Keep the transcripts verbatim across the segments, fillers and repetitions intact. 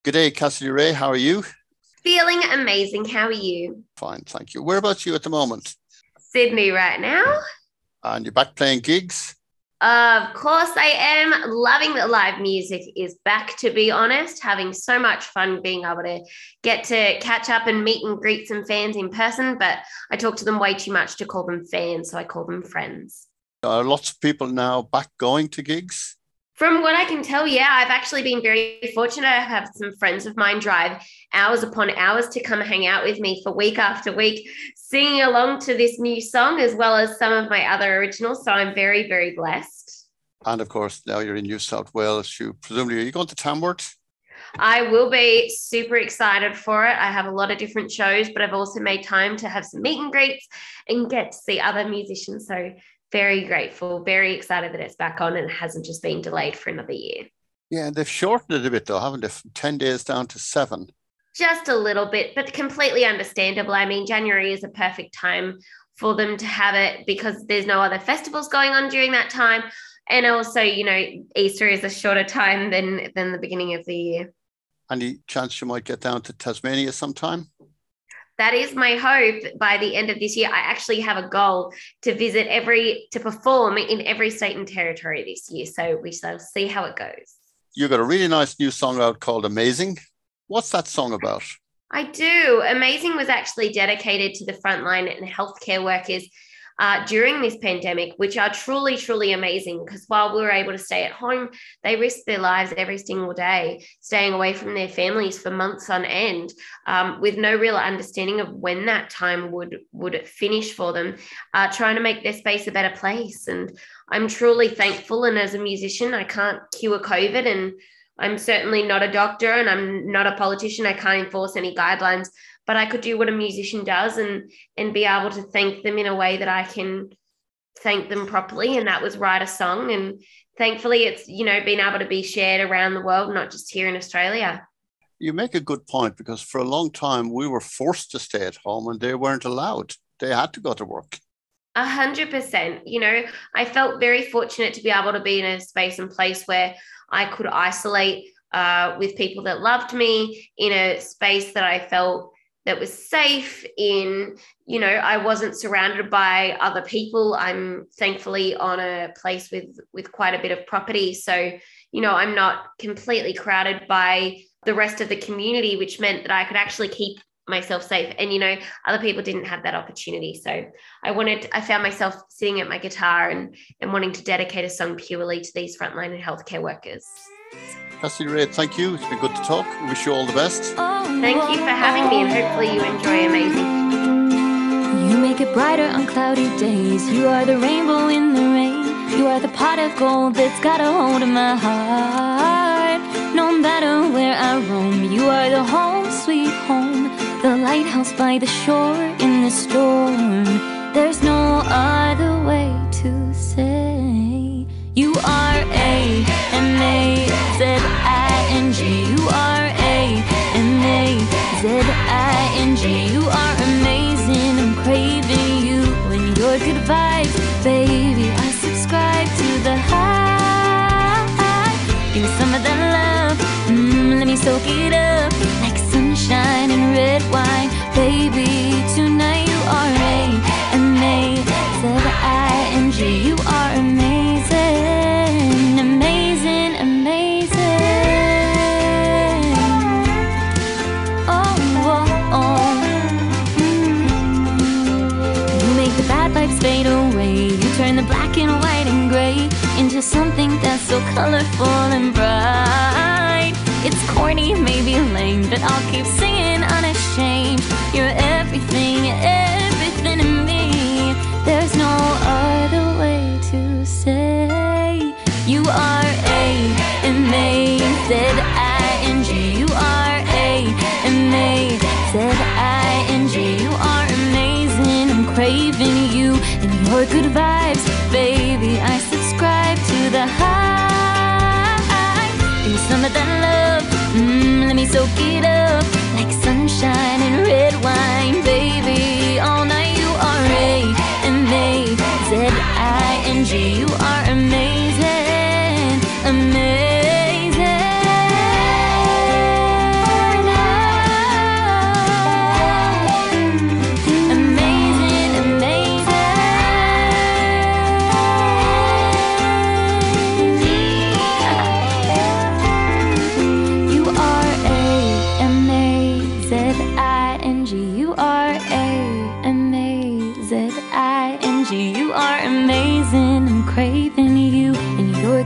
Good day, Cassidy Ray. How are you? Feeling amazing. How are you? Fine, thank you. Where about you at the moment? Sydney right now. And you're back playing gigs? Of course, I am loving that live music is back, to be honest. Having so much fun being able to get to catch up and meet and greet some fans in person. But I talk to them way too much to call them fans, so I call them friends. Are lots of people now back going to gigs? From what I can tell, yeah, I've actually been very fortunate. I have some friends of mine drive hours upon hours to come hang out with me for week after week, singing along to this new song, as well as some of my other originals. So I'm very, very blessed. And of course, now you're in New South Wales. You presumably, are you going to Tamworth? I will be super excited for it. I have a lot of different shows, but I've also made time to have some meet and greets and get to see other musicians. So very grateful, very excited that it's back on and it hasn't just been delayed for another year. Yeah, and they've shortened it a bit though, haven't they? From ten days down to seven. Just a little bit, but completely understandable. I mean, January is a perfect time for them to have it because there's no other festivals going on during that time. And also, you know, Easter is a shorter time than, than the beginning of the year. Any chance you might get down to Tasmania sometime? That is my hope by the end of this year. I actually have a goal to visit every, to perform in every state and territory this year. So we shall see how it goes. You've got a really nice new song out called Amazing. What's that song about? I do. Amazing was actually dedicated to the frontline and healthcare workers Uh, during this pandemic, which are truly, truly amazing because while we were able to stay at home, they risked their lives every single day, staying away from their families for months on end, um, with no real understanding of when that time would, would finish for them, uh, trying to make their space a better place. And I'm truly thankful. And as a musician, I can't cure COVID, and I'm certainly not a doctor and I'm not a politician. I can't enforce any guidelines, but I could do what a musician does and and be able to thank them in a way that I can thank them properly. And that was write a song. And thankfully it's, you know, been able to be shared around the world, not just here in Australia. You make a good point because for a long time we were forced to stay at home and they weren't allowed. They had to go to work. A hundred percent. You know, I felt very fortunate to be able to be in a space and place where I could isolate uh, with people that loved me, in a space that I felt that was safe in. You know, I wasn't surrounded by other people. I'm thankfully on a place with, with quite a bit of property. So, you know, I'm not completely crowded by the rest of the community, which meant that I could actually keep myself safe. And, you know, other people didn't have that opportunity. So I wanted, I found myself sitting at my guitar and, and wanting to dedicate a song purely to these frontline and healthcare workers. Cassidy Ray, thank you. It's been good to talk. Wish you all the best. Thank you for having me, and hopefully you enjoy Amazing. You make it brighter on cloudy days. You are the rainbow in the rain. You are the pot of gold that's got a hold of my heart. No matter where I roam, you are the home sweet home, the lighthouse by the shore in the storm. There's no other way to say. You are A M A Z I N G. You are A M A Z I N G. You are amazing. I'm craving you and your good vibes, baby. I subscribe to the high. Give me some of that love. Mm, let me soak it up like sunshine and red wine, baby. Tonight you are A M A Z I N G. You are amazing, amazing, amazing. Oh, oh, oh. Mm. You make the bad vibes fade away. You turn the black and white and gray into something that's so colorful and bright. It's corny, maybe lame, but I'll keep singing unashamed. You're everything, everything to me. There's no other way to say. You are A M A Z I N G. You are A M A Z I N G. You are amazing. I'm craving you and your good vibes, baby. I subscribe to the high. Give me some of that love. Mm, let me soak it up like sunshine and red wine, baby. All night you are A M A Z I N G. You are amazing, amazing.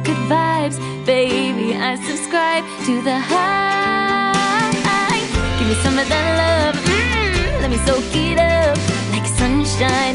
good vibes. Baby, I subscribe to the high. Give me some of that love, mm, let me soak it up like sunshine